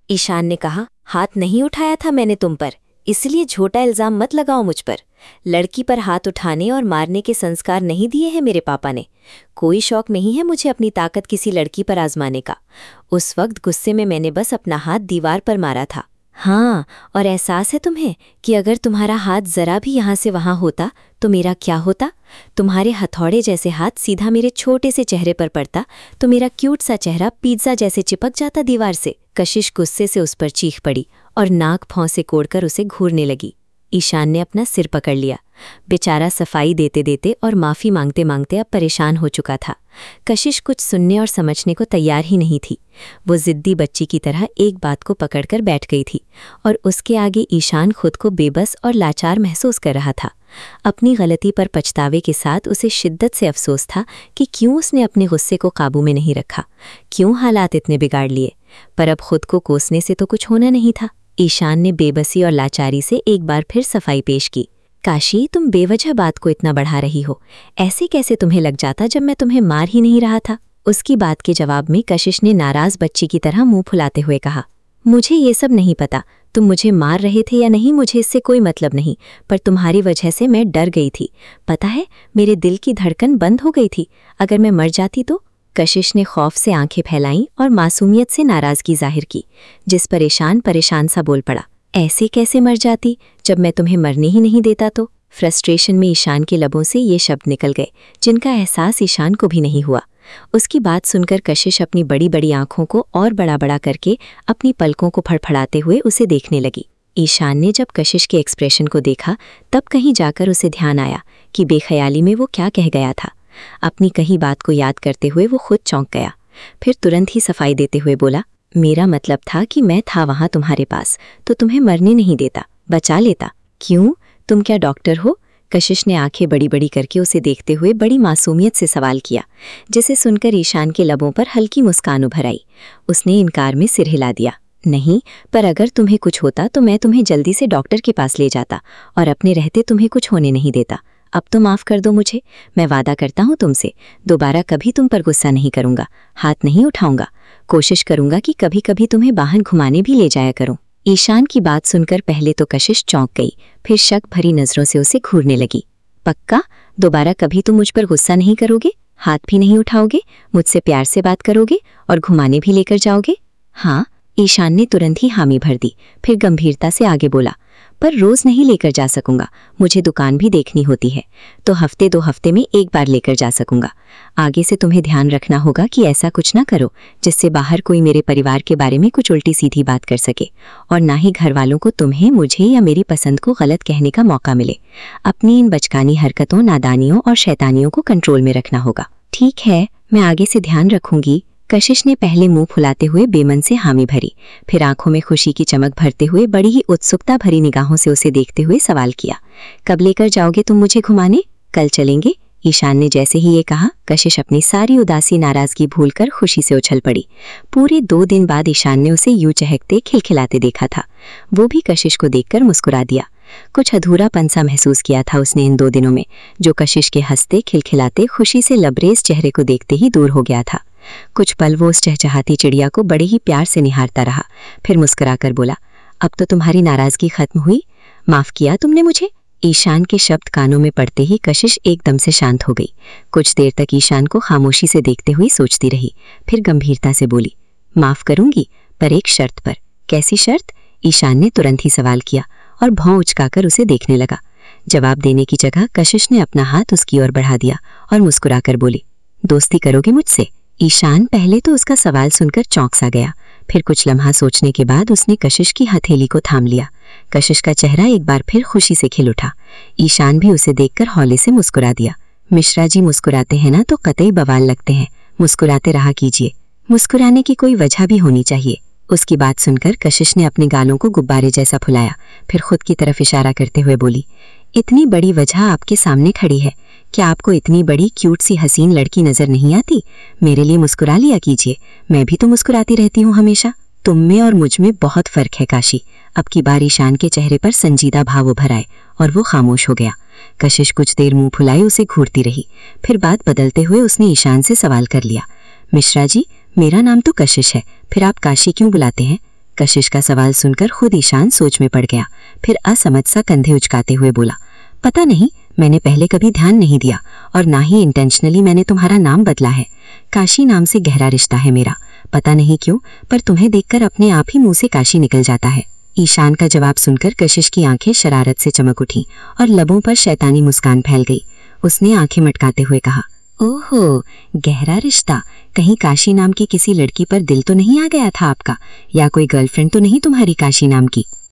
ईशान ने कहा, हाथ नहीं उठाया था मैंने तुम पर, इसलिए झूठा इल्जाम मत लगाओ मुझ पर। लड़की पर हाथ उठाने और मारने के संस्कार नहीं दिए हैं मेरे पापा ने। कोई शौक नहीं है मुझे अपनी ताकत किसी लड़की पर आजमाने का। उस वक्त गुस्से में मैंने बस अपना हाथ दीवार पर मारा था। हाँ, और एहसास है तुम्हें कि अगर तुम्हारा हाथ जरा भी यहाँ से वहाँ होता तो मेरा क्या होता? तुम्हारे हथौड़े जैसे हाथ सीधा मेरे छोटे से चेहरे पर पड़ता तो मेरा क्यूट सा चेहरा पिज्जा जैसे चिपक जाता दीवार से। कशिश गुस्से से उस पर चीख पड़ी और नाक भौं से कोड़कर उसे घूरने लगी। ईशान ने अपना सिर पकड़ लिया। बेचारा सफाई देते देते और माफ़ी मांगते मांगते अब परेशान हो चुका था। कशिश कुछ सुनने और समझने को तैयार ही नहीं थी। वो जिद्दी बच्ची की तरह एक बात को पकड़कर बैठ गई थी और उसके आगे ईशान खुद को बेबस और लाचार महसूस कर रहा था। अपनी गलती पर पछतावे के साथ उसे शिद्दत से अफसोस था कि क्यों उसने अपने गुस्से को काबू में नहीं रखा, क्यों हालात इतने बिगाड़ लिए। पर अब खुद को कोसने से तो कुछ होना नहीं था। ईशान ने बेबसी और लाचारी से एक बार फिर सफाई पेश की। काशी, तुम बेवजह बात को इतना बढ़ा रही हो। ऐसे कैसे तुम्हें लग जाता जब मैं तुम्हें मार ही नहीं रहा था? उसकी बात के जवाब में कशिश ने नाराज बच्ची की तरह मुंह फुलाते हुए कहा, मुझे ये सब नहीं पता तुम मुझे मार रहे थे या नहीं, मुझे इससे कोई मतलब नहीं, पर तुम्हारी वजह से मैं डर गई थी। पता है, मेरे दिल की धड़कन बंद हो गई थी। अगर मैं मर जाती तो? कशिश ने खौफ से आंखें फैलाईं और मासूमियत से नाराजगी जाहिर की, जिस पर ईशान परेशान सा बोल पड़ा, ऐसे कैसे मर जाती जब मैं तुम्हें मरने ही नहीं देता तो? फ्रस्ट्रेशन में ईशान के लबों से ये शब्द निकल गए जिनका एहसास ईशान को भी नहीं हुआ। उसकी बात सुनकर कशिश अपनी बड़ी बड़ी आंखों को और बड़ा बड़ा करके अपनी पलकों को फड़फड़ाते हुए उसे देखने लगी। ईशान ने जब कशिश के एक्सप्रेशन को देखा तब कहीं जाकर उसे ध्यान आया कि बेख्याली में वो क्या कह गया था। अपनी कही बात को याद करते हुए वो खुद चौंक गया। फिर तुरंत ही सफाई देते हुए बोला, मेरा मतलब था कि मैं था वहां तुम्हारे पास तो तुम्हें मरने नहीं देता, बचा लेता। क्यों, तुम क्या डॉक्टर हो? कशिश ने आंखें बड़ी बड़ी करके उसे देखते हुए बड़ी मासूमियत से सवाल किया, जिसे सुनकर ईशान के लबों पर हल्की मुस्कान उभर आई। उसने इनकार में सिर हिला दिया, नहीं, पर अगर तुम्हें कुछ होता तो मैं तुम्हें जल्दी से डॉक्टर के पास ले जाता और अपने रहते तुम्हें कुछ होने नहीं देता। अब तो माफ़ कर दो मुझे। मैं वादा करता हूँ तुमसे, दोबारा कभी तुम पर गुस्सा नहीं करूँगा, हाथ नहीं उठाऊंगा। कोशिश करूँगा कि कभी कभी तुम्हें वाहन घुमाने भी ले जाया करूँ। ईशान की बात सुनकर पहले तो कशिश चौंक गई, फिर शक भरी नजरों से उसे घूरने लगी। पक्का? दोबारा कभी तुम मुझ पर गुस्सा नहीं करोगे, हाथ भी नहीं उठाओगे, मुझसे प्यार से बात करोगे और घुमाने भी लेकर जाओगे? हाँ। ईशान ने तुरंत ही हामी भर दी, फिर गंभीरता से आगे बोला, पर रोज नहीं लेकर जा सकूंगा, मुझे दुकान भी देखनी होती है, तो हफ्ते 2 हफ्ते में एक बार लेकर जा सकूंगा। आगे से तुम्हें ध्यान रखना होगा कि ऐसा कुछ ना करो जिससे बाहर कोई मेरे परिवार के बारे में कुछ उल्टी सीधी बात कर सके, और ना ही घर वालों को तुम्हें, मुझे या मेरी पसंद को गलत कहने का मौका मिले। अपनी इन बचकानी हरकतों, नादानियों और शैतानियों को कंट्रोल में रखना होगा। ठीक है, मैं आगे से ध्यान रखूंगी। कशिश ने पहले मुंह फुलाते हुए बेमन से हामी भरी, फिर आंखों में खुशी की चमक भरते हुए बड़ी ही उत्सुकता भरी निगाहों से उसे देखते हुए सवाल किया, कब लेकर जाओगे तुम मुझे घुमाने? कल चलेंगे। ईशान ने जैसे ही ये कहा, कशिश अपनी सारी उदासी नाराजगी भूलकर खुशी से उछल पड़ी। पूरे 2 दिन बाद ईशान ने उसे यूं चहकते खिलखिलाते देखा था। वो भी कशिश को देखकर मुस्कुरा दिया। कुछ अधूरापन सा महसूस किया था उसने इन 2 दिनों में, जो कशिश के हंसते खिलखिलाते खुशी से लबरेज चेहरे को देखते ही दूर हो गया था। कुछ पल वो उस चहचहाती चिड़िया को बड़े ही प्यार से निहारता रहा, फिर मुस्कुराकर बोला, अब तो तुम्हारी नाराजगी खत्म हुई, माफ किया तुमने मुझे? ईशान के शब्द कानों में पड़ते ही कशिश एकदम से शांत हो गई। कुछ देर तक ईशान को खामोशी से देखते हुए सोचती रही, फिर गंभीरता से बोली, माफ करूंगी, पर एक शर्त पर। कैसी शर्त? ईशान ने तुरंत ही सवाल किया और भौं उचकाकर उसे देखने लगा। जवाब देने की जगह कशिश ने अपना हाथ उसकी ओर बढ़ा दिया और मुस्कुराकर बोली, दोस्ती करोगे मुझसे? ईशान पहले तो उसका सवाल सुनकर चौंक सा गया, फिर कुछ लम्हा सोचने के बाद उसने कशिश की हथेली को थाम लिया। कशिश का चेहरा एक बार फिर खुशी से खिल उठा। ईशान भी उसे देखकर हौले से मुस्कुरा दिया। मिश्रा जी मुस्कुराते हैं ना तो कतई बवाल लगते हैं, मुस्कुराते रहा कीजिए, मुस्कुराने की कोई वजह भी होनी चाहिए। उसकी बात सुनकर कशिश ने अपने गालों को गुब्बारे जैसा फुलाया, फिर खुद की तरफ इशारा करते हुए बोली, इतनी बड़ी वजह आपके सामने खड़ी है, क्या आपको इतनी बड़ी क्यूट सी हसीन लड़की नजर नहीं आती? मेरे लिए मुस्कुरा लिया कीजिए, मैं भी तो मुस्कुराती रहती हूँ हमेशा। तुम में और मुझ में बहुत फर्क है काशी। अब की बार ईशान के चेहरे पर संजीदा भाव उभर आए और वो खामोश हो गया। कशिश कुछ देर मुंह फुलाए उसे घूरती रही, फिर बात बदलते हुए उसने ईशान से सवाल कर लिया, मिश्रा जी, मेरा नाम तो कशिश है, फिर आप काशी क्यों बुलाते हैं? कशिश का सवाल सुनकर खुद ईशान सोच में पड़ गया। फिर असमझ सा कंधे उचकाते हुए बोला, पता नहीं, मैंने पहले कभी ध्यान नहीं दिया और ना ही इंटेंशनली मैंने तुम्हारा नाम बदला है। काशी नाम से गहरा रिश्ता है मेरा, पता नहीं क्यों, पर तुम्हें देखकर अपने आप ही मुंह से काशी निकल जाता है। ईशान का जवाब सुनकर कशिश की आंखें शरारत से चमक उठी और लबों पर शैतानी मुस्कान फैल गई। उसने आंखें मटकाते हुए कहा, ओहो, गहरा रिश्ता, कहीं काशी नाम की किसी लड़की पर दिल तो नहीं आ गया था आपका, या कोई गर्लफ्रेंड तो नहीं तुम्हारी काशी नाम की?